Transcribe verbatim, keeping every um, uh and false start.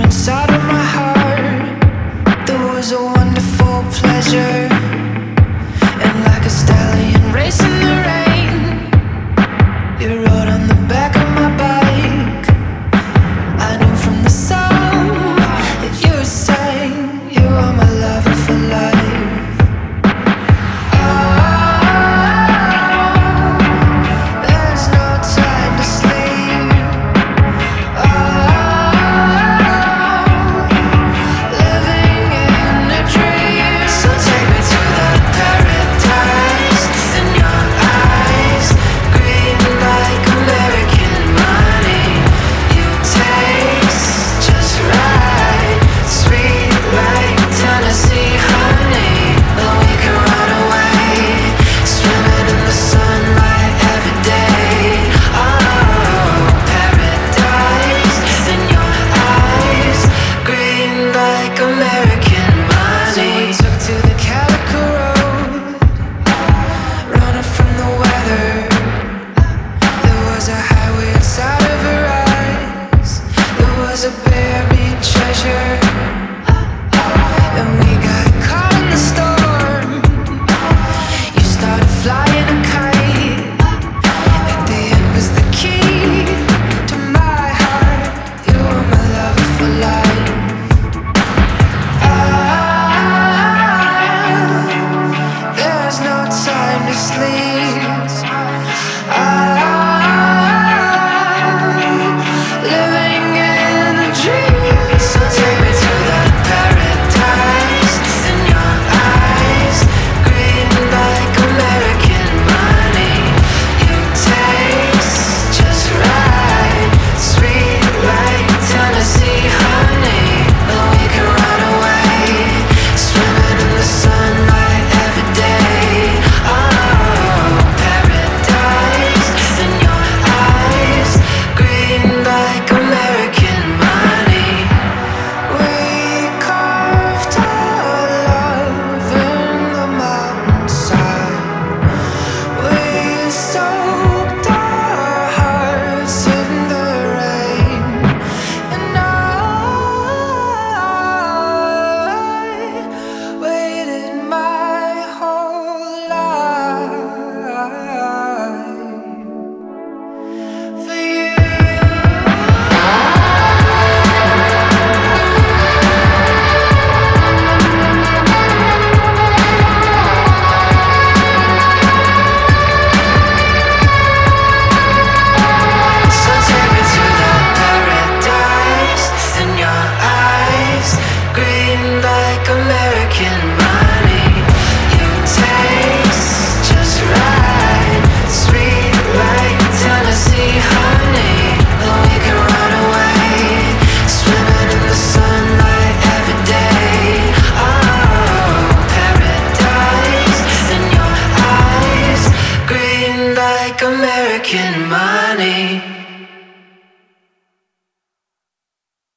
inside of my heart. There was a wonderful pleasure, and like a stallion racing the rain, you rode on the back of my bike. I knew from the song that you sang, you are my lover for life. A buried treasure, and we